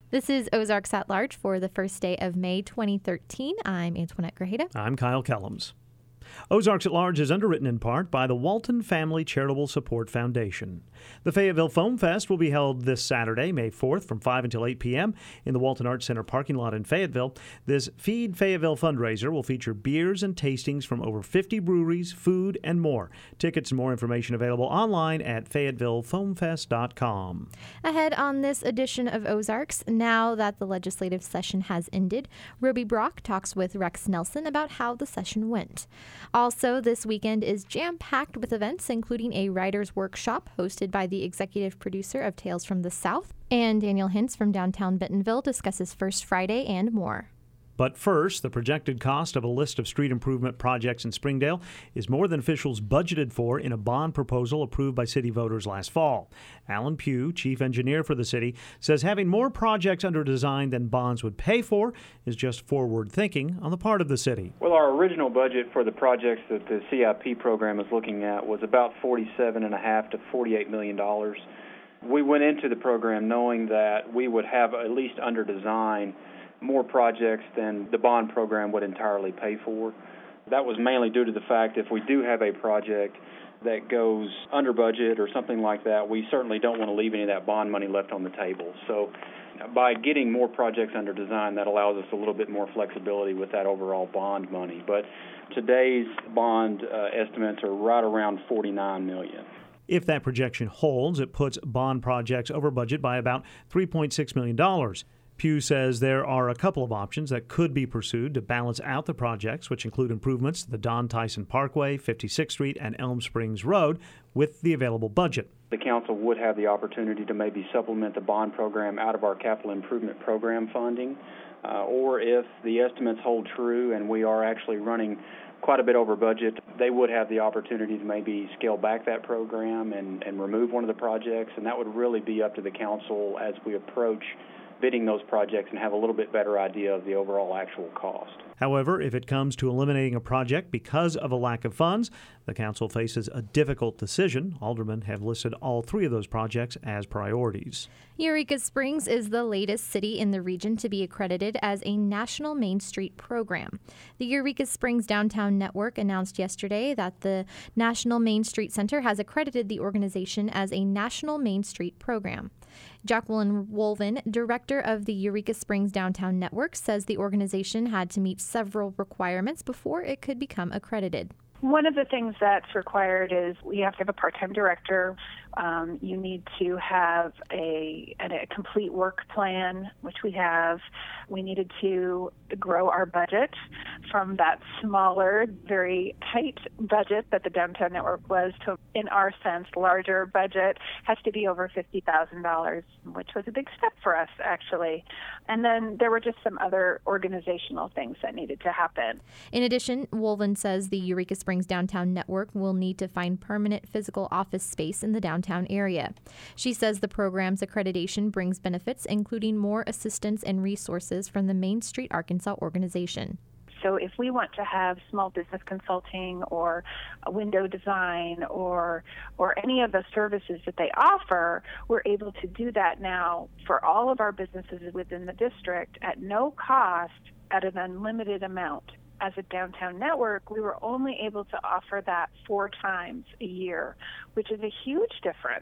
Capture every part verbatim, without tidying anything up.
This is Ozarks at Large for the first day of May twenty thirteen. I'm Antoinette Grajeda. I'm Kyle Kellums. Ozarks at Large is underwritten in part by the Walton Family Charitable Support Foundation. The Fayetteville Foam Fest will be held this Saturday, May fourth, from five until eight p.m. in the Walton Arts Center parking lot in Fayetteville. This Feed Fayetteville fundraiser will feature beers and tastings from over fifty breweries, food, and more. Tickets and more information available online at fayetteville foam fest dot com. Ahead on this edition of Ozarks, now that the legislative session has ended, Ruby Brock talks with Rex Nelson about how the session went. Also, this weekend is jam-packed with events, including a writer's workshop hosted by the executive producer of Tales from the South. And Daniel Hintz from downtown Bentonville discusses First Friday and more. But first, the projected cost of a list of street improvement projects in Springdale is more than officials budgeted for in a bond proposal approved by city voters last fall. Alan Pugh, chief engineer for the city, says having more projects under design than bonds would pay for is just forward thinking on the part of the city. Well, our original budget for the projects that the C I P program is looking at was about forty-seven and a half to forty-eight million dollars. We went into the program knowing that we would have at least under design more projects than the bond program would entirely pay for. That was mainly due to the fact if we do have a project that goes under budget or something like that, we certainly don't want to leave any of that bond money left on the table. So by getting more projects under design, that allows us a little bit more flexibility with that overall bond money. But today's bond uh, estimates are right around forty-nine million dollars. If that projection holds, it puts bond projects over budget by about three point six million dollars. Pugh says there are a couple of options that could be pursued to balance out the projects, which include improvements to the Don Tyson Parkway, fifty-sixth Street, and Elm Springs Road with the available budget. The council would have the opportunity to maybe supplement the bond program out of our capital improvement program funding, uh, or if the estimates hold true and we are actually running quite a bit over budget, they would have the opportunity to maybe scale back that program and, and remove one of the projects, and that would really be up to the council as we approach bidding those projects and have a little bit better idea of the overall actual cost. However, if it comes to eliminating a project because of a lack of funds, the council faces a difficult decision. Aldermen have listed all three of those projects as priorities. Eureka Springs is the latest city in the region to be accredited as a National Main Street program. The Eureka Springs Downtown Network announced yesterday that the National Main Street Center has accredited the organization as a National Main Street program. Jacqueline Wolven, director of the Eureka Springs Downtown Network, says the organization had to meet several requirements before it could become accredited. One of the things that's required is you have to have a part-time director. Um, you need to have a, a complete work plan, which we have. We needed to grow our budget from that smaller, very tight budget that the Downtown Network was to, in our sense, larger budget. Has to be over fifty thousand dollars, which was a big step for us, actually. And then there were just some other organizational things that needed to happen. In addition, Wolven says the Eureka Springs Downtown Network will need to find permanent physical office space in the downtown area. She says the program's accreditation brings benefits, including more assistance and resources from the Main Street Arkansas organization. So if we want to have small business consulting or window design or or any of the services that they offer, we're able to do that now for all of our businesses within the district at no cost at an unlimited amount. As a downtown network, we were only able to offer that four times a year, which is a huge difference.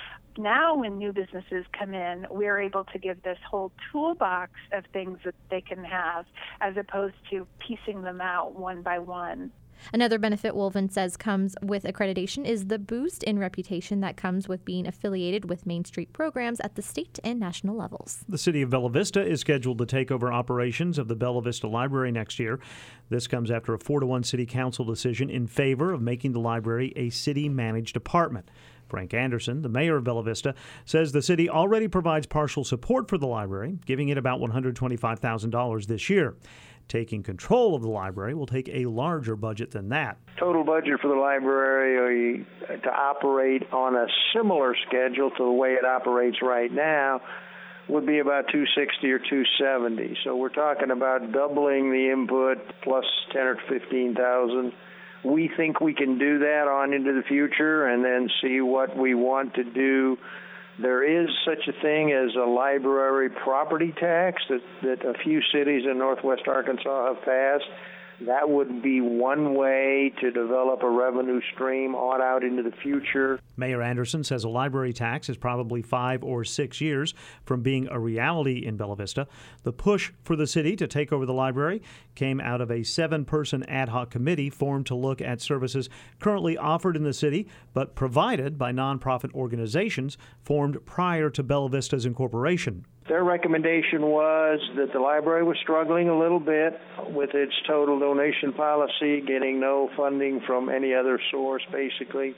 Now when new businesses come in, we're able to give this whole toolbox of things that they can have as opposed to piecing them out one by one. Another benefit Wolven says comes with accreditation is the boost in reputation that comes with being affiliated with Main Street programs at the state and national levels. The city of Bella Vista is scheduled to take over operations of the Bella Vista Library next year. This comes after a four to one city council decision in favor of making the library a city-managed department. Frank Anderson, the mayor of Bella Vista, says the city already provides partial support for the library, giving it about one hundred twenty-five thousand dollars this year. Taking control of the library will take a larger budget than that. Total budget for the library uh, to operate on a similar schedule to the way it operates right now would be about two hundred sixty or two hundred seventy. So we're talking about doubling the input plus ten or fifteen thousand. We think we can do that on into the future and then see what we want to do There is such a thing as a library property tax that, that a few cities in northwest Arkansas have passed. That would be one way to develop a revenue stream on out into the future. Mayor Anderson says a library tax is probably five or six years from being a reality in Bella Vista. The push for the city to take over the library came out of a seven-person ad hoc committee formed to look at services currently offered in the city but provided by nonprofit organizations formed prior to Bella Vista's incorporation. Their recommendation was that the library was struggling a little bit with its total donation policy, getting no funding from any other source, basically,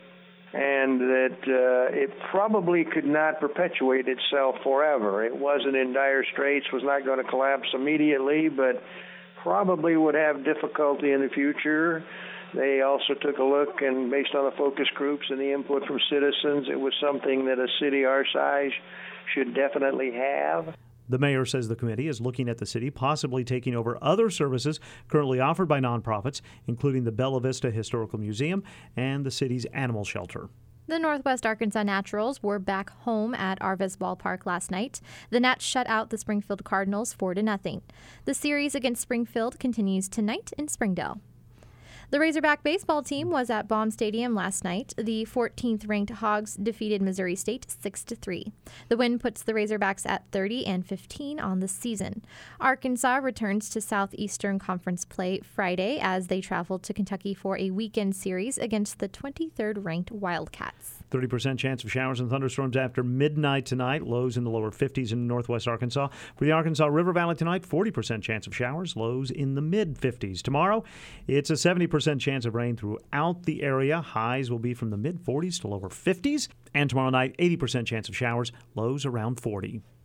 and that uh, it probably could not perpetuate itself forever. It wasn't in dire straits, was not going to collapse immediately, but probably would have difficulty in the future. They also took a look, and based on the focus groups and the input from citizens, it was something that a city our size should definitely have. The mayor says the committee is looking at the city possibly taking over other services currently offered by nonprofits, including the Bella Vista Historical Museum and the city's animal shelter. The Northwest Arkansas Naturals were back home at Arvis Ballpark last night. The Nats shut out the Springfield Cardinals four to nothing. The series against Springfield continues tonight in Springdale. The Razorback baseball team was at Baum Stadium last night. The fourteenth-ranked Hogs defeated Missouri State six to three. The win puts the Razorbacks at thirty and fifteen on the season. Arkansas returns to Southeastern Conference play Friday as they travel to Kentucky for a weekend series against the twenty-third-ranked Wildcats. thirty percent chance of showers and thunderstorms after midnight tonight. Lows in the lower fifties in northwest Arkansas. For the Arkansas River Valley tonight, forty percent chance of showers. Lows in the mid-fifties. Tomorrow, it's a seventy percent chance of rain throughout the area. Highs will be from the mid-forties to lower fifties. And tomorrow night, eighty percent chance of showers. Lows around forty.